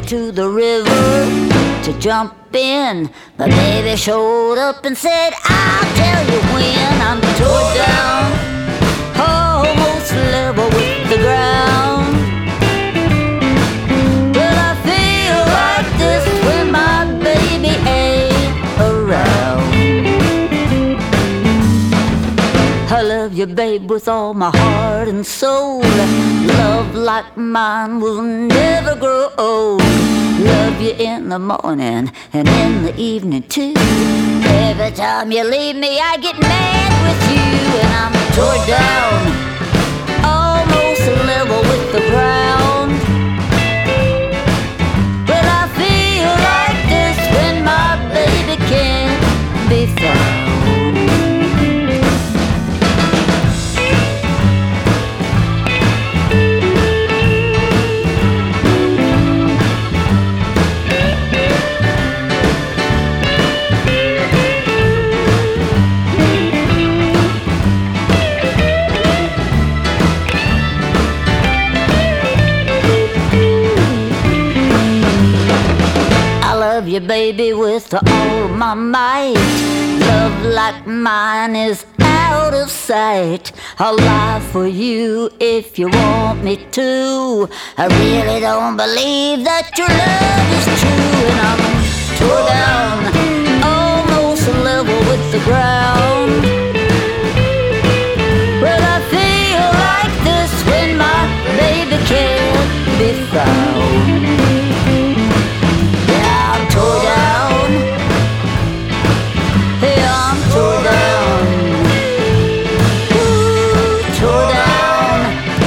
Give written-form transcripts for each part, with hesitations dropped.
to the river to jump in. My baby showed up and said, I'll tell you when. I'm tore down, almost level with the ground. But I feel like this when my baby ain't around. I love you, babe, with all my heart and soul. Love like mine will never grow old. Love you in the morning and in the evening too. Every time you leave me I get mad with you. And I'm tore down, almost level with the ground. But I feel like this when my baby can't be found. Love you, baby, with all of my might. Love like mine is out of sight. I'll lie for you if you want me to. I really don't believe that your love is true. And I'm tore down, almost level with the ground. But I feel like this when my baby can't be found. Tore down, hey, I'm tore down. Ooh, tore down,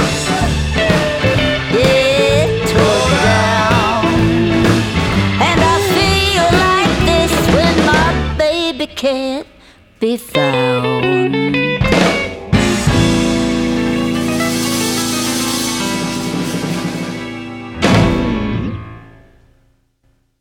yeah, tore down. And I feel like this when my baby can't be found.